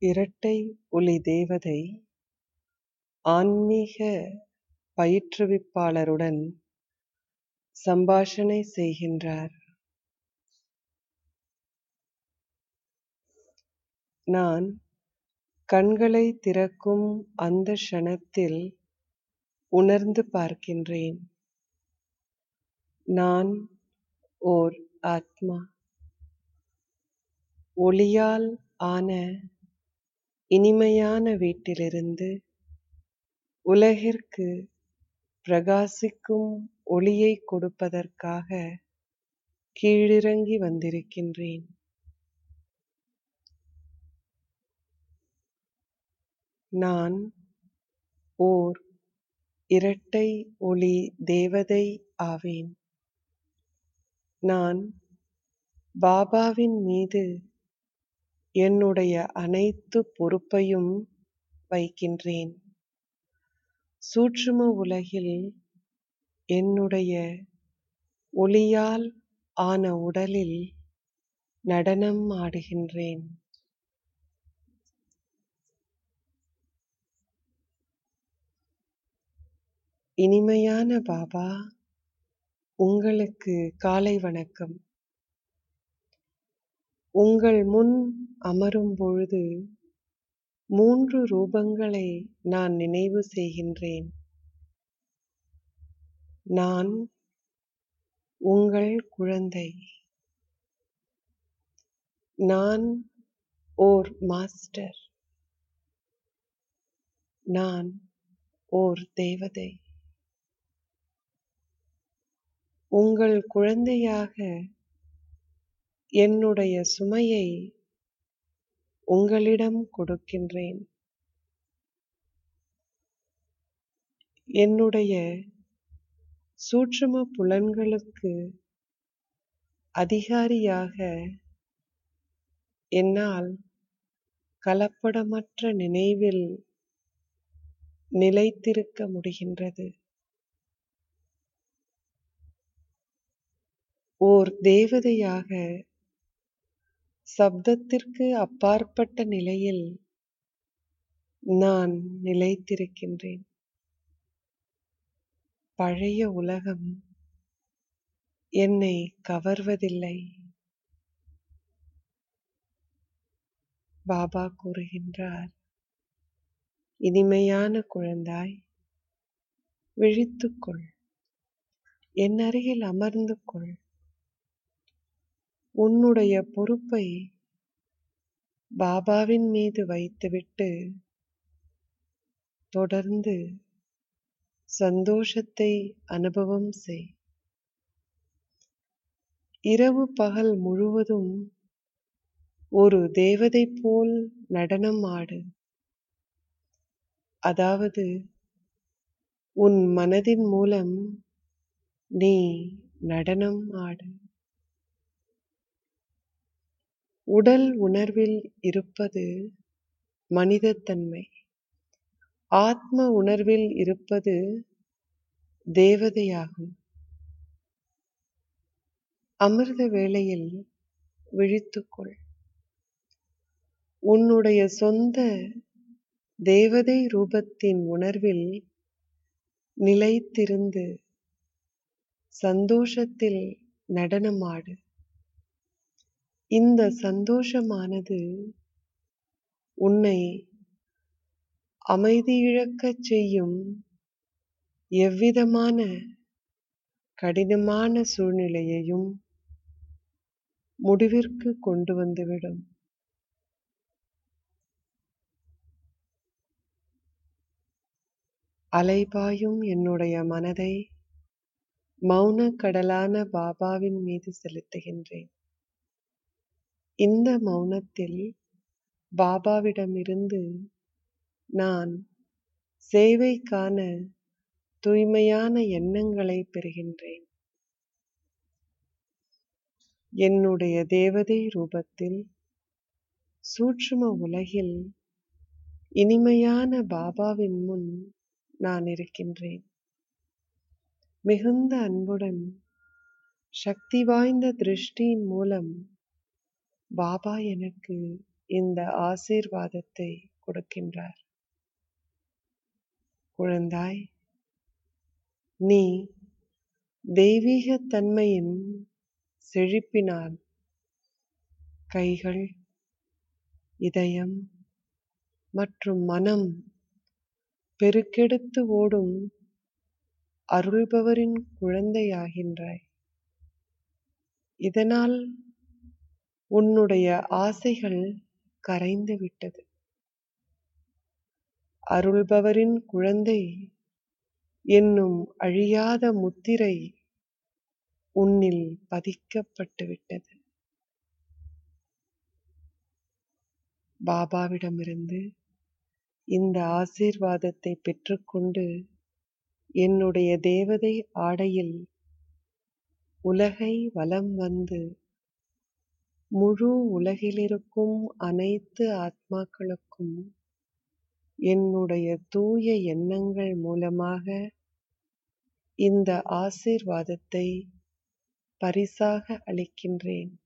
இரட்டை ஒளி தேவதை ஆன்மீக பயிற்றுவிப்பாளருடன் சம்பாஷணை செய்கின்றார். நான் கண்களை திறக்கும் அந்த க்ஷணத்தில் உணர்ந்து பார்க்கின்றேன். நான் ஓர் ஆத்மா. ஒளியால் ஆன இனிமையான வீட்டிலிருந்து உலகிற்கு பிரகாசிக்கும் ஒளியை கொடுப்பதற்காக கீழிறங்கி வந்திருக்கின்றேன். நான் ஓர் இரட்டை ஒளி தேவதை ஆவேன். நான் பாபாவின் மீது என்னுடைய அனைத்து பொறுப்பையும் வைக்கின்றேன். சூட்சும உலகில் என்னுடைய ஒளியால் ஆன உடலில் நடனம் ஆடுகின்றேன். இனிமையான பாபா, உங்களுக்கு காலை வணக்கம். உங்கள் முன் அமரும் பொழுது 3 ரூபங்களை நான் நினைவு செய்கின்றேன். நான் உங்கள் குழந்தை. நான் ஓர் மாஸ்டர். நான் ஓர் தேவதை. உங்கள் குழந்தையாக என்னுடைய சுமையை உங்களிடம் கொடுக்கின்றேன். என்னுடைய சூட்சும புலன்களுக்கு அதிகாரியாக என்னால் கலப்படமற்ற நினைவில் நிலைத்திருக்க முடிகின்றது. ஓர் தேவதையாக சப்தத்திற்கு அப்பாற்பட்ட நிலையில் நான் நிலைத்திருக்கின்றேன். பழைய உலகம் என்னை கவர்வதில்லை. பாபா கூறுகின்றார், இனிமையான குழந்தாய், விழித்துக்கொள், என் அருகில் அமர்ந்து கொள். உன்னுடைய பொறுப்பை பாபாவின் மீது வைத்துவிட்டு தொடர்ந்து சந்தோஷத்தை அனுபவம் செய். இரவு பகல் முழுவதும் ஒரு தேவதை போல் நடனம் ஆடு. அதாவது உன் மனதின் மூலம் நீ நடனம் ஆடு. உடல் உணர்வில் இருப்பது மனிதத்தன்மை. ஆத்ம உணர்வில் இருப்பது தேவதையாகும். அமிர்த வேளையில் விழித்துக்கொள். உன்னுடைய சொந்த தேவதை ரூபத்தின் உணர்வில் நிலைத்திருந்து சந்தோஷத்தில் நடனமாடு. இந்த சந்தோஷமானது உன்னை அமைதியிழக்கச் செய்யும் எவ்விதமான கடினமான சூழ்நிலையையும் முடிவிற்கு கொண்டு வந்துவிடும். அலைபாயும் என்னுடைய மனதை மௌன கடலான பாபாவின் மீது செலுத்துகின்றேன். இந்த மௌனத்தில் பாபாவிடமிருந்து நான் சேவைக்கான தூய்மையான எண்ணங்களை பெறுகின்றேன். என்னுடைய தேவதை ரூபத்தில் சூட்சும உலகில் இனிமையான பாபாவின் முன் நான் இருக்கின்றேன். மிகுந்த அன்புடன் சக்தி வாய்ந்த திருஷ்டியின் மூலம் பாபா எனக்கு இந்த ஆசீர்வாதத்தை கொடுக்கின்றார். குழந்தாய், நீ தெய்வீக தன்மையின் செழிப்பினால் கைகள், இதயம் மற்றும் மனம் பெருக்கெடுத்து ஓடும் அருள்பவரின் குழந்தையாகின்றாய். இதனால் உன்னுடைய ஆசைகள் கரைந்து விட்டது. அருள்பவரின் குழந்தை என்னும் அழியாத முத்திரை உன்னில் பதிக்கப்பட்டு விட்டது. பாபாவிடமிருந்து இந்த ஆசீர்வாதத்தை பெற்றுக்கொண்டு என்னுடைய தேவதை ஆடையில் உலகை வலம் வந்து முழு உலகிலிருக்கும் அனைத்து ஆத்மாக்களுக்கும் என்னுடைய தூய எண்ணங்கள் மூலமாக இந்த ஆசீர்வாதத்தை பரிசாக அளிக்கின்றேன்.